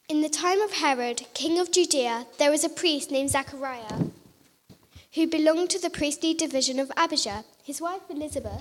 In the time of Herod, king of Judea, there was a priest named Zachariah, who belonged to the priestly division of Abijah. His wife Elizabeth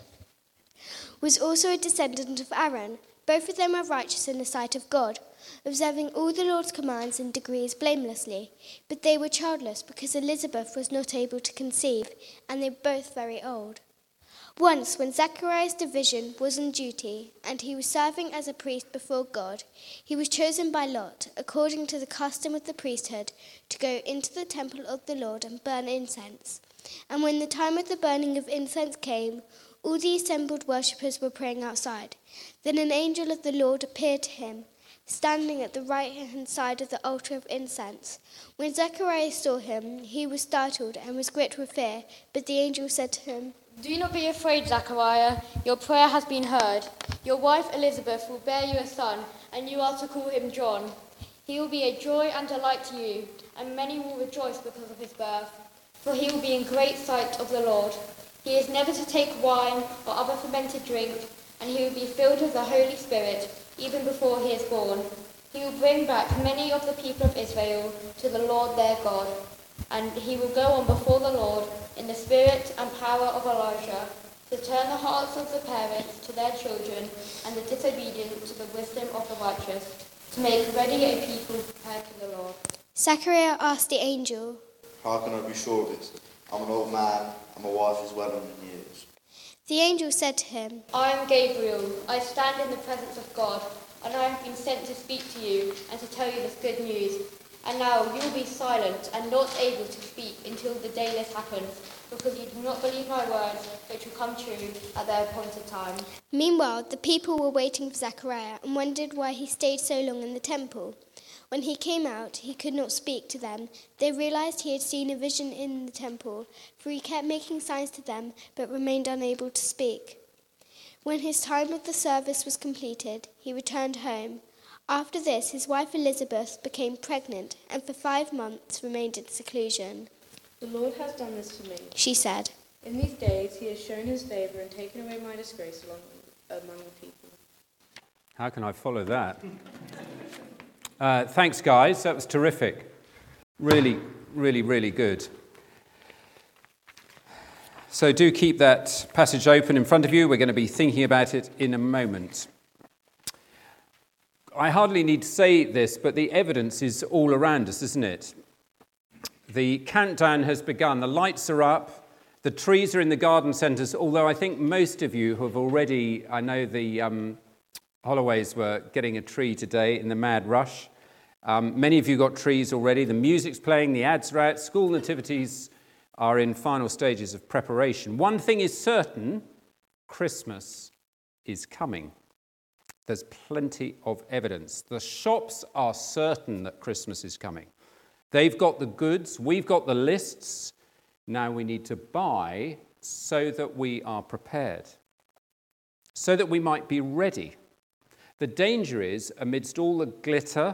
was also a descendant of Aaron. Both of them were righteous in the sight of God, observing all the Lord's commands and decrees blamelessly. But they were childless because Elizabeth was not able to conceive, and they were both very old. Once, when Zachariah's division was on duty, and he was serving as a priest before God, he was chosen by lot, according to the custom of the priesthood, to go into the temple of the Lord and burn incense. And when the time of the burning of incense came, all the assembled worshippers were praying outside. Then an angel of the Lord appeared to him, standing at the right-hand side of the altar of incense. When Zachariah saw him, he was startled and was gripped with fear, but the angel said to him, "Do not be afraid, Zachariah. Your prayer has been heard. Your wife Elizabeth will bear you a son, and you are to call him John. He will be a joy and delight to you, and many will rejoice because of his birth. For he will be in great sight of the Lord. He is never to take wine or other fermented drink, and he will be filled with the Holy Spirit, even before he is born. He will bring back many of the people of Israel to the Lord their God, and he will go on before the Lord in the spirit and power of Elijah, to turn the hearts of the parents to their children, and the disobedient to the wisdom of the righteous, to make ready a people prepared to the Lord." Zachariah asked the angel, "How can I be sure of it? I'm an old man, and my wife is well on in years." The angel said to him, "I am Gabriel. I stand in the presence of God, and I have been sent to speak to you and to tell you this good news. And now you will be silent and not able to speak until the day this happens, because you do not believe my words, which will come true at their appointed time." Meanwhile, the people were waiting for Zachariah and wondered why he stayed so long in the temple. When he came out, he could not speak to them. They realized he had seen a vision in the temple, for he kept making signs to them, but remained unable to speak. When his time of the service was completed, he returned home. After this, his wife Elizabeth became pregnant, and for 5 months remained in seclusion. "The Lord has done this for me. She said, In these days he has shown his favour and taken away my disgrace among the people." How can I follow that? Thanks, guys. That was terrific. Really, really, really good. So do keep that passage open in front of you. We're going to be thinking about it in a moment. I hardly need to say this, but the evidence is all around us, isn't it? The countdown has begun. The lights are up. The trees are in the garden centres, although I think most of you have already, I know the Holloways were getting a tree today in the mad rush. Many of you got trees already. The music's playing, the ads are out, school nativities are in final stages of preparation. One thing is certain, Christmas is coming. There's plenty of evidence. The shops are certain that Christmas is coming. They've got the goods, we've got the lists. Now we need to buy so that we are prepared, so that we might be ready. The danger is, amidst all the glitter,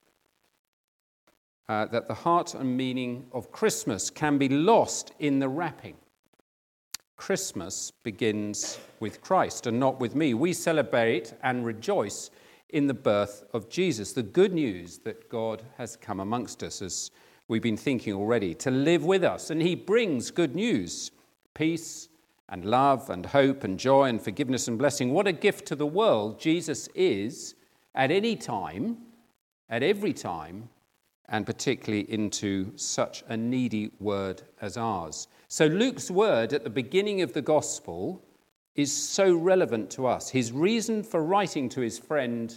that the heart and meaning of Christmas can be lost in the wrapping. Christmas begins with Christ and not with me. We celebrate and rejoice in the birth of Jesus, the good news that God has come amongst us, as we've been thinking already, to live with us. And he brings good news, peace and love and hope and joy and forgiveness and blessing. What a gift to the world Jesus is at any time, at every time, and particularly into such a needy word as ours. So Luke's word at the beginning of the gospel is so relevant to us. His reason for writing to his friend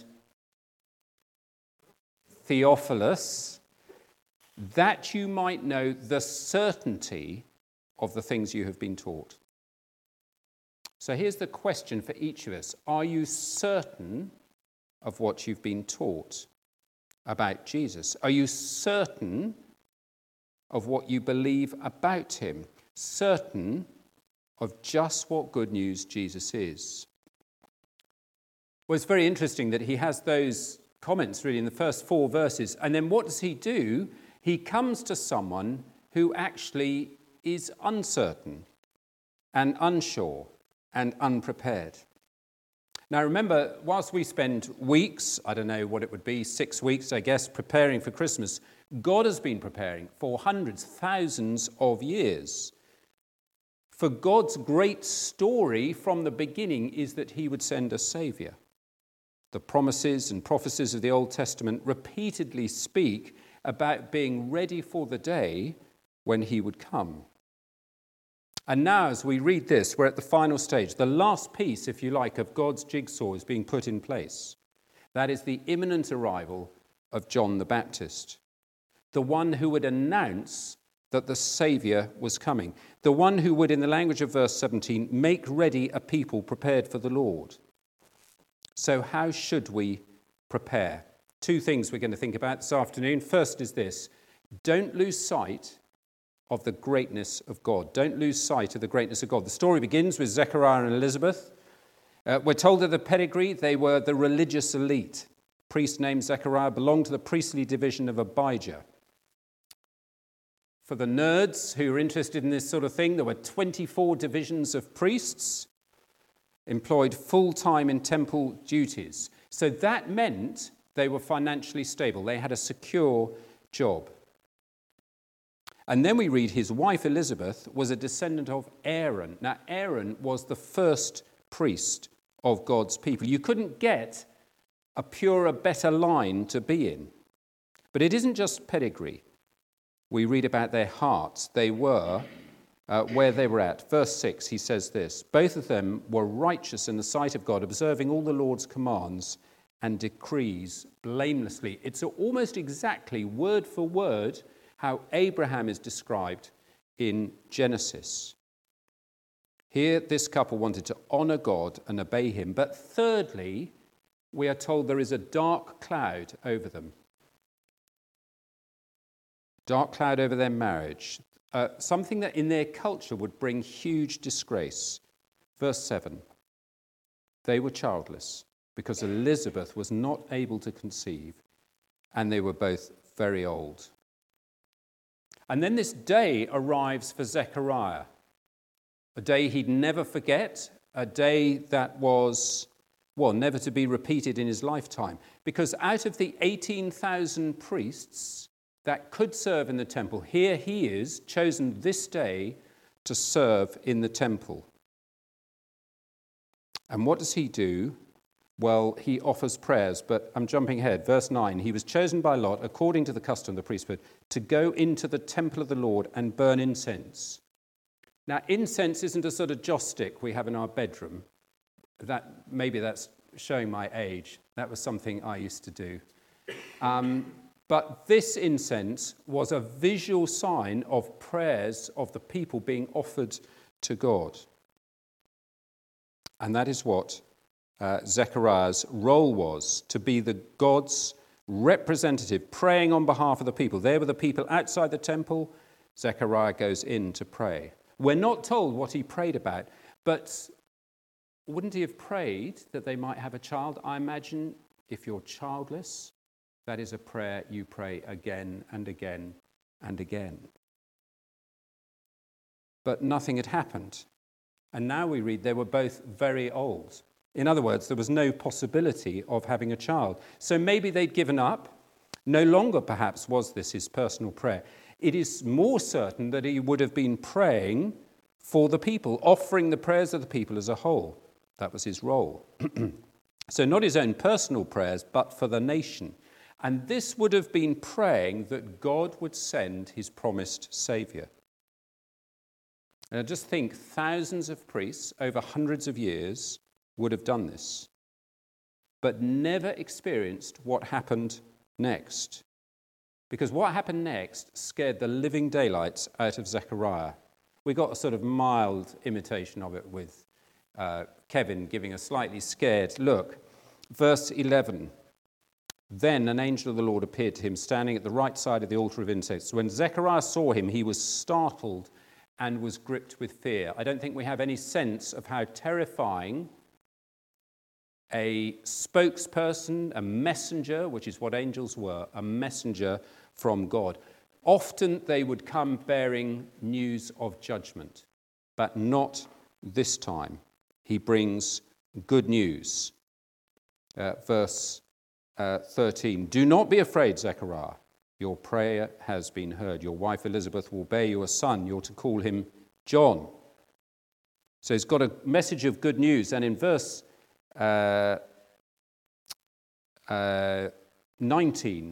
Theophilus, that you might know the certainty of the things you have been taught. So here's the question for each of us. Are you certain of what you've been taught about Jesus? Are you certain of what you believe about him? Certain of just what good news Jesus is? Well, it's very interesting that he has those comments really in the first 4 verses. And then what does he do? He comes to someone who actually is uncertain and unsure and unprepared. Now remember, whilst we spend weeks, I don't know what it would be, 6 weeks, I guess, preparing for Christmas, God has been preparing for hundreds, thousands of years. For God's great story from the beginning is that he would send a saviour. The promises and prophecies of the Old Testament repeatedly speak about being ready for the day when he would come. And now, as we read this, we're at the final stage. The last piece, if you like, of God's jigsaw is being put in place. That is the imminent arrival of John the Baptist, the one who would announce that the Saviour was coming, the one who would, in the language of verse 17, make ready a people prepared for the Lord. So how should we prepare? 2 things we're going to think about this afternoon. First is this: don't lose sight of the greatness of God. Don't lose sight of the greatness of God. The story begins with Zechariah and Elizabeth. We're told of the pedigree. They were the religious elite. A priest named Zechariah belonged to the priestly division of Abijah. For the nerds who are interested in this sort of thing, there were 24 divisions of priests employed full-time in temple duties. So that meant they were financially stable. They had a secure job. And then we read his wife Elizabeth was a descendant of Aaron. Now, Aaron was the first priest of God's people. You couldn't get a purer, better line to be in. But it isn't just pedigree. We read about their hearts. They were where they were at. Verse 6, he says this: both of them were righteous in the sight of God, observing all the Lord's commands and decrees blamelessly. It's almost exactly word for word how Abraham is described in Genesis. Here, this couple wanted to honour God and obey him. But thirdly, we are told there is a dark cloud over them. Dark cloud over their marriage. Something that in their culture would bring huge disgrace. Verse 7. They were childless because Elizabeth was not able to conceive, and they were both very old. And then this day arrives for Zechariah, a day he'd never forget, a day that was, never to be repeated in his lifetime. Because out of the 18,000 priests that could serve in the temple, here he is, chosen this day to serve in the temple. And what does he do? Well, he offers prayers, but I'm jumping ahead. Verse 9, he was chosen by lot, according to the custom of the priesthood, to go into the temple of the Lord and burn incense. Now, incense isn't a sort of joss stick we have in our bedroom. Maybe that's showing my age. That was something I used to do. But this incense was a visual sign of prayers of the people being offered to God. And that is what Zechariah's role was, to be the God's representative, praying on behalf of the people. There were the people outside the temple. Zechariah goes in to pray. We're not told what he prayed about, but wouldn't he have prayed that they might have a child? I imagine if you're childless, that is a prayer you pray again and again and again. But nothing had happened. And now we read they were both very old. In other words, there was no possibility of having a child. So maybe they'd given up. No longer, perhaps, was this his personal prayer. It is more certain that he would have been praying for the people, offering the prayers of the people as a whole. That was his role. So not his own personal prayers, but for the nation. And this would have been praying that God would send his promised Saviour. And I just think thousands of priests over hundreds of years would have done this, but never experienced what happened next. Because what happened next scared the living daylights out of Zechariah. We got a sort of mild imitation of it with Kevin giving a slightly scared look. Verse 11, then an angel of the Lord appeared to him standing at the right side of the altar of incense. When Zechariah saw him, he was startled and was gripped with fear. I don't think we have any sense of how terrifying a spokesperson, a messenger, which is what angels were, a messenger from God. Often they would come bearing news of judgment, but not this time. He brings good news. verse 13. Do not be afraid, Zechariah. Your prayer has been heard. Your wife Elizabeth will bear you a son. You're to call him John. So he's got a message of good news. And in verse 19,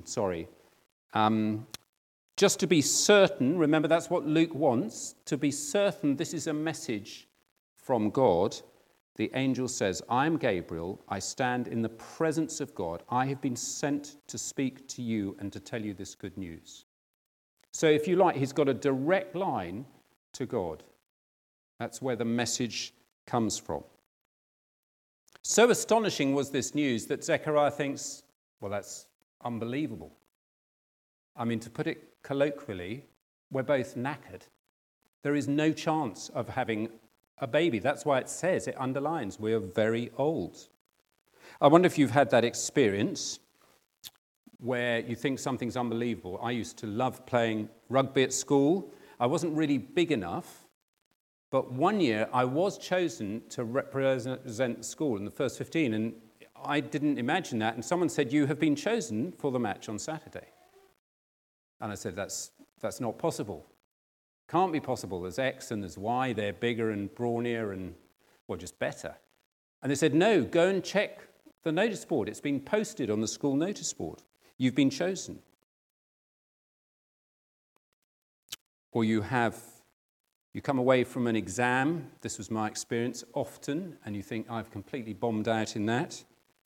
just to be certain, remember that's what Luke wants, to be certain this is a message from God. The angel says, I am Gabriel, I stand in the presence of God. I have been sent to speak to you and to tell you this good news. So if you like, he's got a direct line to God. That's where the message comes from. So astonishing was this news that Zechariah thinks, well, that's unbelievable. I mean, to put it colloquially, we're both knackered. There is no chance of having a baby. That's why it says, it underlines, we are very old. I wonder if you've had that experience where you think something's unbelievable. I used to love playing rugby at school. I wasn't really big enough, but one year I was chosen to represent school in the first 15, and I didn't imagine that. And someone said, you have been chosen for the match on Saturday. And I said, that's not possible. Can't be possible. There's X and there's Y. They're bigger and brawnier and, well, just better. And they said, no, go and check the notice board. It's been posted on the school notice board. You've been chosen. Or you come away from an exam. This was my experience often. And you think, I've completely bombed out in that.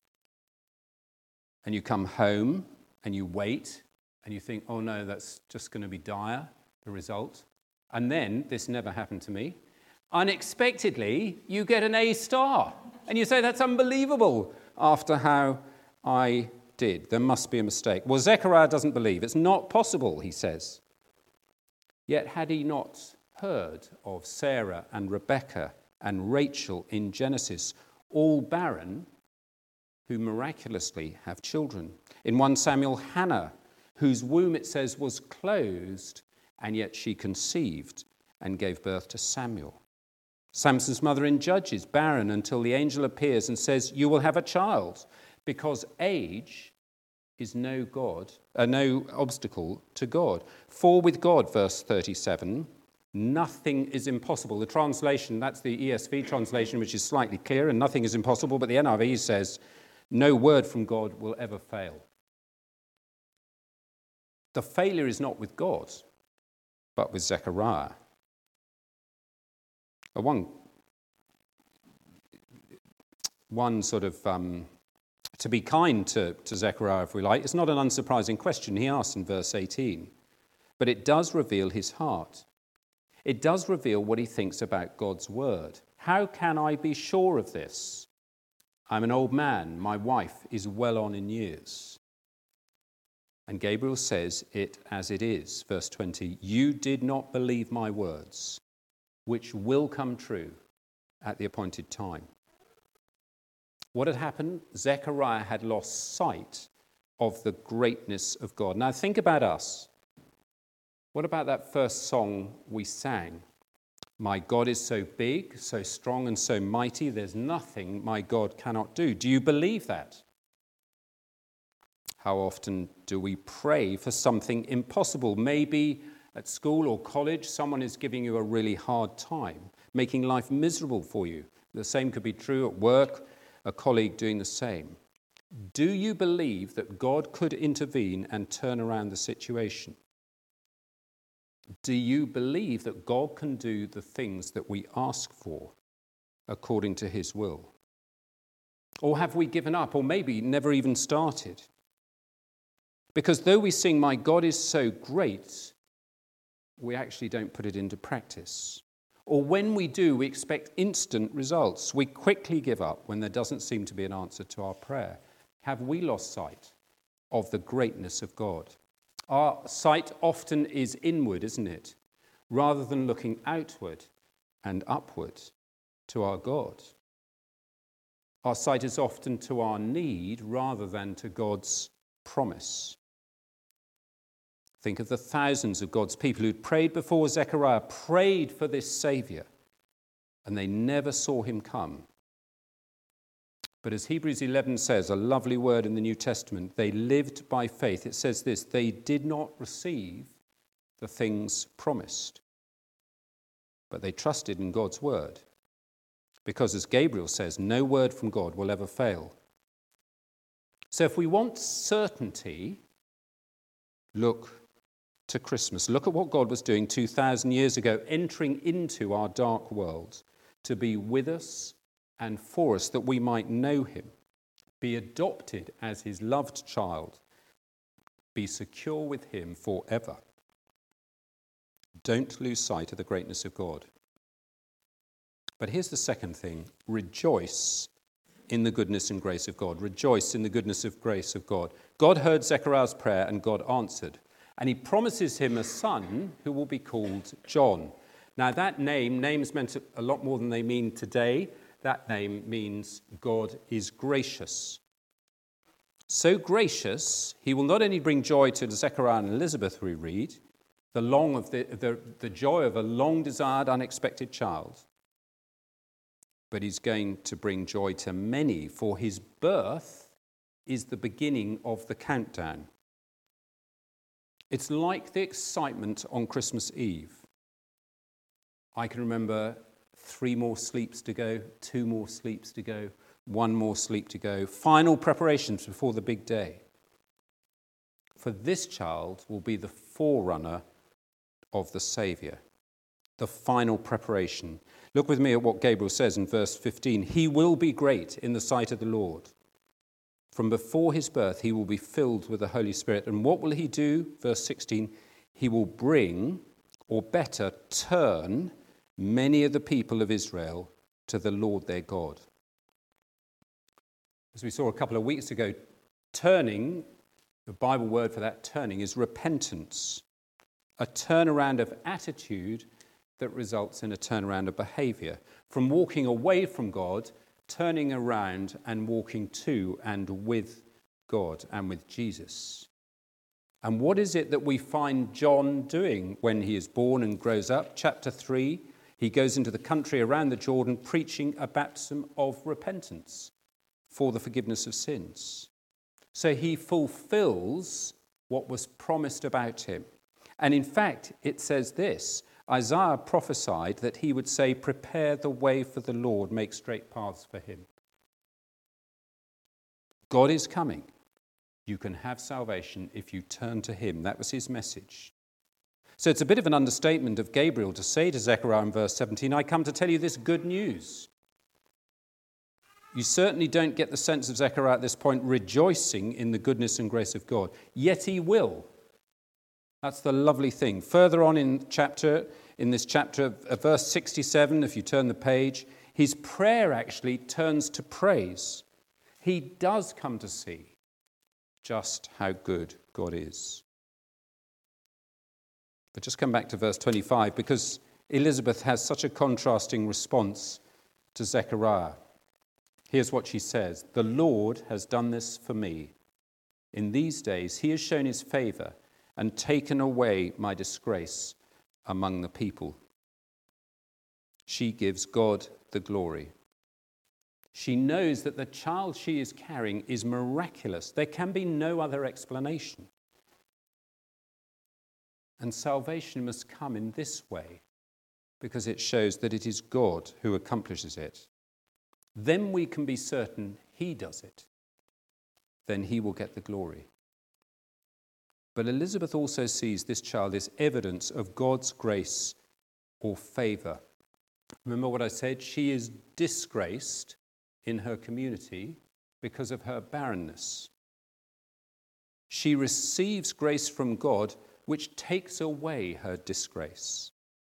And you come home and you wait. And you think, oh no, that's just going to be dire, the result. And then, this never happened to me, unexpectedly, you get an A star. And you say, that's unbelievable after how I did. There must be a mistake. Well, Zechariah doesn't believe. It's not possible, he says. Yet had he not heard of Sarah and Rebekah and Rachel in Genesis, all barren, who miraculously have children? In 1 Samuel, Hannah, whose womb, it says, was closed, and yet she conceived and gave birth to Samuel. Samson's mother in Judges, barren until the angel appears and says, you will have a child, because age is no obstacle to God. For with God, verse 37, nothing is impossible. The translation, that's the ESV translation, which is slightly clearer, and nothing is impossible, but the NIV says, no word from God will ever fail. The failure is not with God, but with Zechariah. One sort of, to be kind to Zechariah, if we like, it's not an unsurprising question he asks in verse 18, but it does reveal his heart. It does reveal what he thinks about God's word. How can I be sure of this? I'm an old man. My wife is well on in years. And Gabriel says it as it is. Verse 20, you did not believe my words, which will come true at the appointed time. What had happened? Zechariah had lost sight of the greatness of God. Now think about us. What about that first song we sang? My God is so big, so strong, and so mighty, there's nothing my God cannot do. Do you believe that? How often do we pray for something impossible? Maybe at school or college, someone is giving you a really hard time, making life miserable for you. The same could be true at work, a colleague doing the same. Do you believe that God could intervene and turn around the situation? Do you believe that God can do the things that we ask for according to his will? Or have we given up, or maybe never even started? Because though we sing, my God is so great, we actually don't put it into practice. Or when we do, we expect instant results. We quickly give up when there doesn't seem to be an answer to our prayer. Have we lost sight of the greatness of God? Our sight often is inward, isn't it? Rather than looking outward and upward to our God. Our sight is often to our need rather than to God's promise. Think of the thousands of God's people who'd prayed before Zechariah, prayed for this Saviour, and they never saw him come. But as Hebrews 11 says, a lovely word in the New Testament, they lived by faith. It says this, they did not receive the things promised, but they trusted in God's word. Because as Gabriel says, no word from God will ever fail. So if we want certainty, look to Christmas. Look at what God was doing 2,000 years ago, entering into our dark world to be with us and for us, that we might know him, be adopted as his loved child, be secure with him forever. Don't lose sight of the greatness of God. But here's the second thing. Rejoice in the goodness and grace of God. Rejoice in the goodness and grace of God. God heard Zechariah's prayer and God answered. And he promises him a son who will be called John. Now that names meant a lot more than they mean today. That name means God is gracious. So gracious, he will not only bring joy to Zechariah and Elizabeth, we read, the joy of a long-desired, unexpected child, but he's going to bring joy to many, for his birth is the beginning of the countdown. It's like the excitement on Christmas Eve. I can remember 3 more sleeps to go, 2 more sleeps to go, 1 more sleep to go. Final preparations before the big day. For this child will be the forerunner of the Saviour. The final preparation. Look with me at what Gabriel says in verse 15. He will be great in the sight of the Lord. From before his birth, he will be filled with the Holy Spirit. And what will he do? Verse 16. He will bring, or better, turn many of the people of Israel to the Lord their God. As we saw a couple of weeks ago, turning, the Bible word for that turning is repentance, a turnaround of attitude that results in a turnaround of behavior. From walking away from God, turning around and walking to and with God and with Jesus. And what is it that we find John doing when he is born and grows up? Chapter 3. He goes into the country around the Jordan preaching a baptism of repentance for the forgiveness of sins. So he fulfills what was promised about him. And in fact, it says this, Isaiah prophesied that he would say, prepare the way for the Lord, make straight paths for him. God is coming. You can have salvation if you turn to him. That was his message. So it's a bit of an understatement of Gabriel to say to Zechariah in verse 17, I come to tell you this good news. You certainly don't get the sense of Zechariah at this point rejoicing in the goodness and grace of God. Yet he will. That's the lovely thing. Further on in this chapter, verse 67, if you turn the page, his prayer actually turns to praise. He does come to see just how good God is. But just come back to verse 25, because Elizabeth has such a contrasting response to Zechariah. Here's what she says. The Lord has done this for me. In these days he has shown his favor and taken away my disgrace among the people. She gives God the glory. She knows that the child she is carrying is miraculous. There can be no other explanation. And salvation must come in this way, because it shows that it is God who accomplishes it. Then we can be certain he does it. Then he will get the glory. But Elizabeth also sees this child as evidence of God's grace or favor. Remember what I said? She is disgraced in her community because of her barrenness. She receives grace from God, which takes away her disgrace.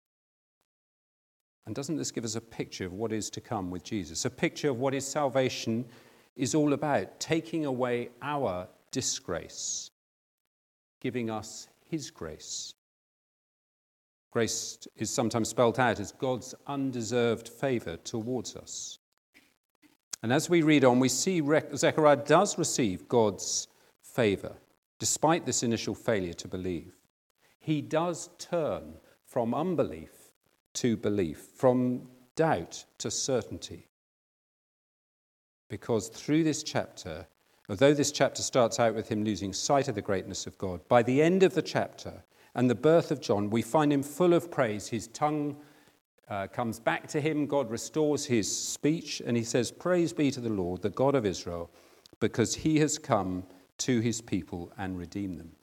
And doesn't this give us a picture of what is to come with Jesus? A picture of what his salvation is all about, taking away our disgrace, giving us his grace. Grace is sometimes spelled out as God's undeserved favor towards us. And as we read on, we see Zechariah does receive God's favor, despite this initial failure to believe. He does turn from unbelief to belief, from doubt to certainty. because through this chapter, although this chapter starts out with him losing sight of the greatness of God, by the end of the chapter and the birth of John, we find him full of praise. His tongue comes back to him. God restores his speech, and he says, "Praise be to the Lord, the God of Israel, because he has come to his people and redeemed them."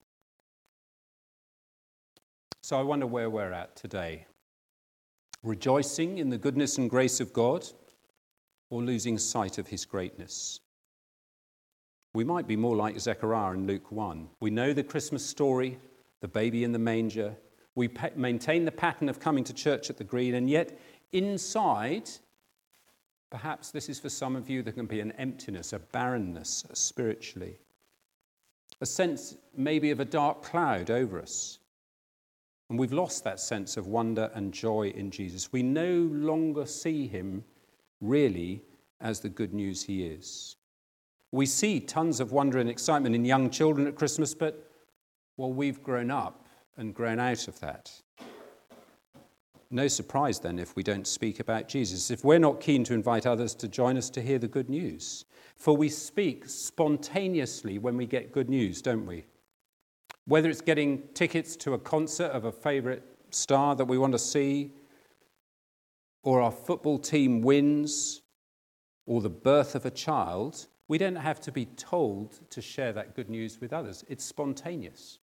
So I wonder where we're at today. Rejoicing in the goodness and grace of God, or losing sight of his greatness? We might be more like Zechariah in Luke 1. We know the Christmas story, the baby in the manger. We maintain the pattern of coming to church at the Green, and yet inside, perhaps this is for some of you, there can be an emptiness, a barrenness spiritually. A sense maybe of a dark cloud over us. And we've lost that sense of wonder and joy in Jesus. We no longer see him really as the good news he is. We see tons of wonder and excitement in young children at Christmas, but, well, we've grown up and grown out of that. No surprise then if we don't speak about Jesus, if we're not keen to invite others to join us to hear the good news. For we speak spontaneously when we get good news, don't we? Whether it's getting tickets to a concert of a favourite star that we want to see, or our football team wins, or the birth of a child, we don't have to be told to share that good news with others. It's spontaneous.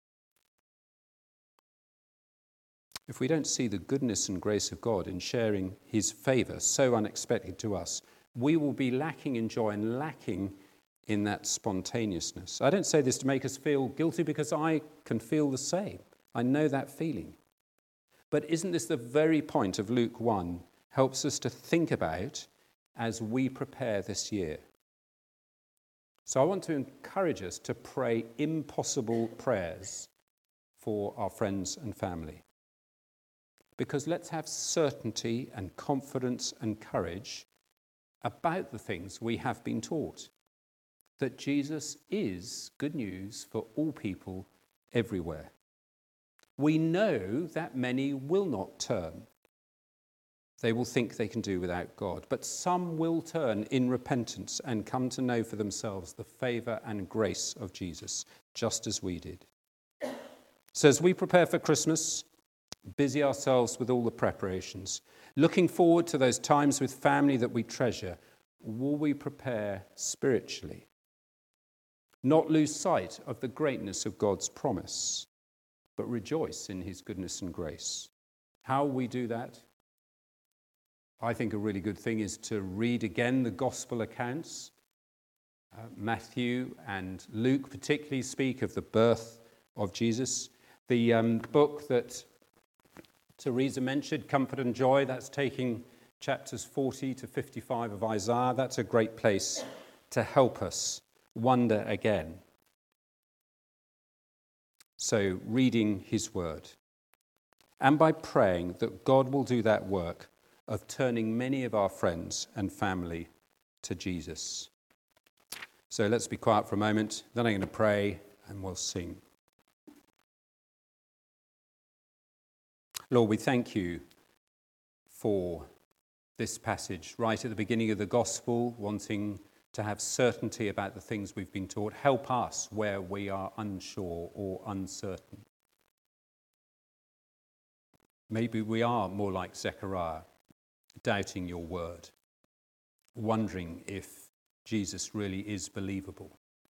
If we don't see the goodness and grace of God in sharing his favour so unexpected to us, we will be lacking in joy and lacking in that spontaneousness. I don't say this to make us feel guilty, because I can feel the same. I know that feeling. But isn't this the very point of Luke 1 helps us to think about as we prepare this year? So I want to encourage us to pray impossible prayers for our friends and family. Because let's have certainty and confidence and courage about the things we have been taught. That Jesus is good news for all people everywhere. We know that many will not turn. They will think they can do without God. But some will turn in repentance and come to know for themselves the favour and grace of Jesus, just as we did. So as we prepare for Christmas, busy ourselves with all the preparations, looking forward to those times with family that we treasure, will we prepare spiritually? Not lose sight of the greatness of God's promise, but rejoice in his goodness and grace. How we do that? I think a really good thing is to read again the gospel accounts. Matthew and Luke particularly speak of the birth of Jesus. The book that Teresa mentioned, Comfort and Joy, that's taking chapters 40 to 55 of Isaiah. That's a great place to help us wonder again. So, reading his word, and by praying that God will do that work of turning many of our friends and family to Jesus. So let's be quiet for a moment, then I'm going to pray and we'll sing. Lord, we thank you for this passage right at the beginning of the gospel, wanting to have certainty about the things we've been taught. Help us where we are unsure or uncertain. Maybe we are more like Zechariah, doubting your word, wondering if Jesus really is believable.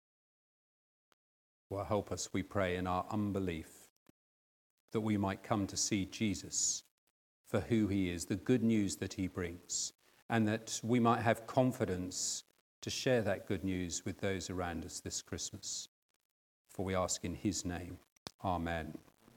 Well, help us, we pray, in our unbelief, that we might come to see Jesus for who he is, the good news that he brings, and that we might have confidence to share that good news with those around us this Christmas. For we ask in his name. Amen.